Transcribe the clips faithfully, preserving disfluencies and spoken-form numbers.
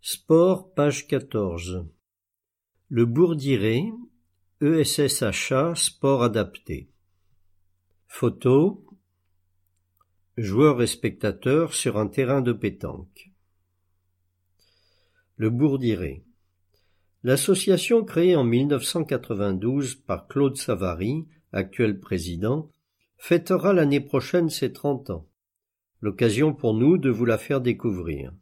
Sport, page quatorze. Le Bourdiré, E S S Achat, sport adapté. Photo. Joueurs et spectateurs sur un terrain de pétanque. Le Bourdiré. L'association créée en mille neuf cent quatre-vingt-douze par Claude Savary, actuel président, fêtera l'année prochaine ses trente ans. L'occasion pour nous de vous la faire découvrir.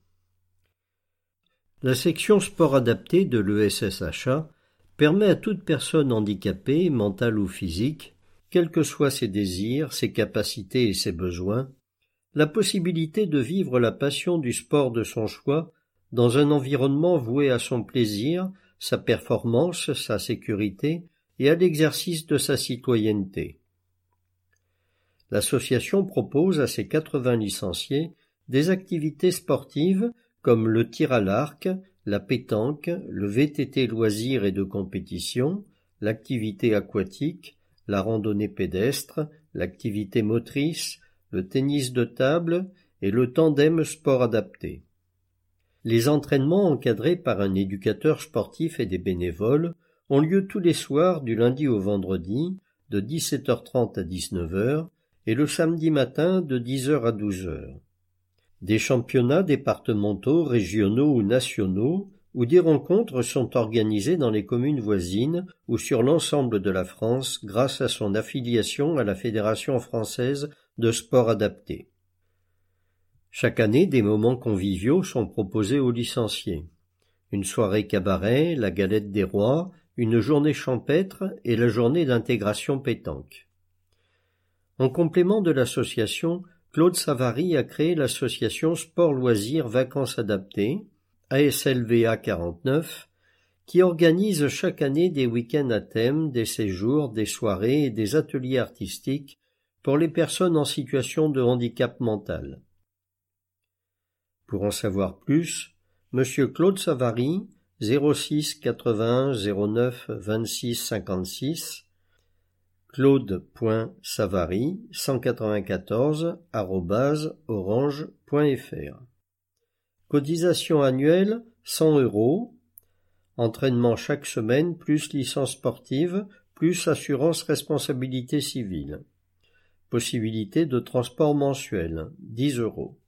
La section sport adapté de l'E S S Achat permet à toute personne handicapée, mentale ou physique, quels que soient ses désirs, ses capacités et ses besoins, la possibilité de vivre la passion du sport de son choix dans un environnement voué à son plaisir, sa performance, sa sécurité et à l'exercice de sa citoyenneté. L'association propose à ses quatre-vingts licenciés des activités sportives comme le tir à l'arc, la pétanque, le V T T loisirs et de compétition, l'activité aquatique, la randonnée pédestre, l'activité motrice, le tennis de table et le tandem sport adapté. Les entraînements encadrés par un éducateur sportif et des bénévoles ont lieu tous les soirs du lundi au vendredi de dix-sept heures trente à dix-neuf heures et le samedi matin de dix heures à douze heures. Des championnats départementaux, régionaux ou nationaux ou des rencontres sont organisées dans les communes voisines ou sur l'ensemble de la France grâce à son affiliation à la Fédération française de sport adapté. Chaque année, des moments conviviaux sont proposés aux licenciés. Une soirée cabaret, la galette des rois, une journée champêtre et la journée d'intégration pétanque. En complément de l'association, Claude Savary a créé l'association Sport Loisirs Vacances Adaptées, A S L V A quarante-neuf, qui organise chaque année des week-ends à thème, des séjours, des soirées et des ateliers artistiques pour les personnes en situation de handicap mental. Pour en savoir plus, Monsieur Claude Savary, zéro six quatre-vingt-un zéro neuf vingt-six cinquante-six, claude.savary cent quatre-vingt-quatorze arobase orange point f r. Cotisation annuelle cent euros. Entraînement chaque semaine plus licence sportive plus assurance responsabilité civile. Possibilité de transport mensuel dix euros.